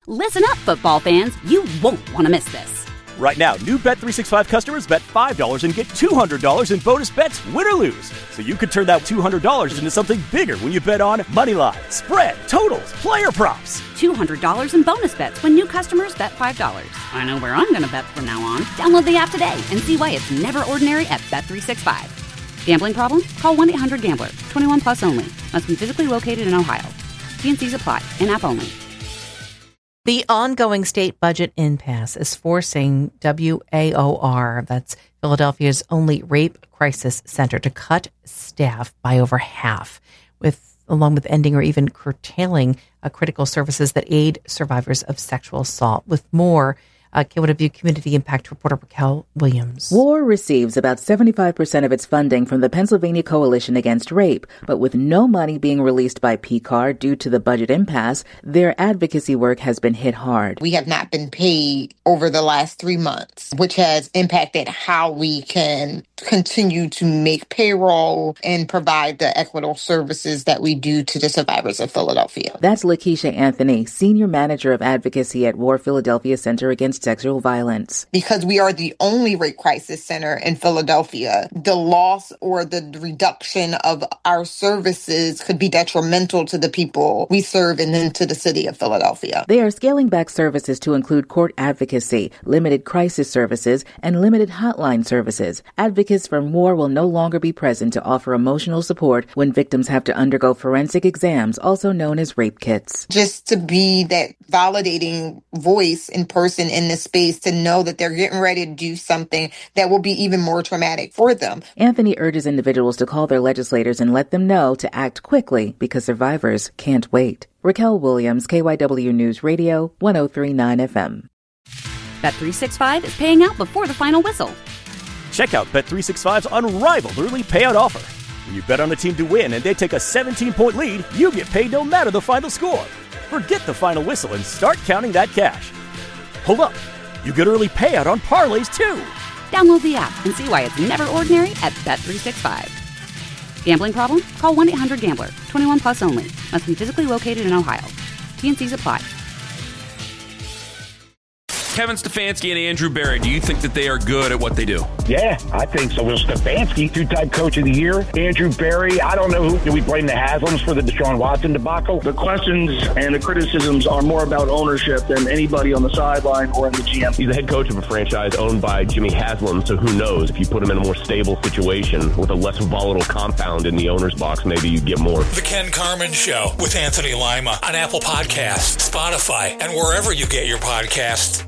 Listen up, football fans. You won't want to miss this. Right now, new Bet365 customers bet $5 and get $200 in bonus bets, win or lose. So you could turn that $200 into something bigger when you bet on moneyline, spread, totals, player props. $200 in bonus bets when new customers bet $5. I know where I'm going to bet from now on. Download the app today and see why it's never ordinary at Bet365. Gambling problem? Call 1-800-GAMBLER. 21 plus only. Must be physically located in Ohio. T&Cs apply. In-app only. The ongoing state budget impasse is forcing WAOR, that's Philadelphia's only rape crisis center, to cut staff by over half, along with ending or even curtailing critical services that aid survivors of sexual assault. With more, KYW Community Impact reporter Raquel Williams. WAR receives about 75% of its funding from the Pennsylvania Coalition Against Rape, but with no money being released by PCAR due to the budget impasse, their advocacy work has been hit hard. We have not been paid over the last 3 months, which has impacted how we can continue to make payroll and provide the equitable services that we do to the survivors of Philadelphia. That's Lakeisha Anthony, Senior Manager of Advocacy at WAR Philadelphia Center Against Sexual Violence. Because we are the only rape crisis center in Philadelphia, the loss or the reduction of our services could be detrimental to the people we serve and then to the city of Philadelphia. They are scaling back services to include court advocacy, limited crisis services, and limited hotline services. Advocates from WAR will no longer be present to offer emotional support when victims have to undergo forensic exams, also known as rape kits. Just to be that validating voice in person in this space, to know that they're getting ready to do something that will be even more traumatic for them. Anthony urges individuals to call their legislators and let them know to act quickly because survivors can't wait. Raquel Williams, KYW News Radio, 103.9 FM. Bet365 is paying out before the final whistle. Check out Bet365's unrivaled early payout offer. When you bet on a team to win and they take a 17-point lead, you get paid no matter the final score. Forget the final whistle and start counting that cash. Hold up. You get early payout on parlays, too. Download the app and see why it's never ordinary at Bet365. Gambling problem? Call 1-800-GAMBLER. 21 plus only. Must be physically located in Ohio. T&Cs apply. Kevin Stefanski and Andrew Berry, do you think that they are good at what they do? Yeah, I think so. Well, Stefanski, two-time coach of the year. Andrew Berry, I don't know who. Do we blame the Haslams for the Deshaun Watson debacle? The questions and the criticisms are more about ownership than anybody on the sideline or in the GM. He's the head coach of a franchise owned by Jimmy Haslam, so who knows? If you put him in a more stable situation with a less volatile compound in the owner's box, maybe you get more. The Ken Carman Show with Anthony Lima on Apple Podcasts, Spotify, and wherever you get your podcasts.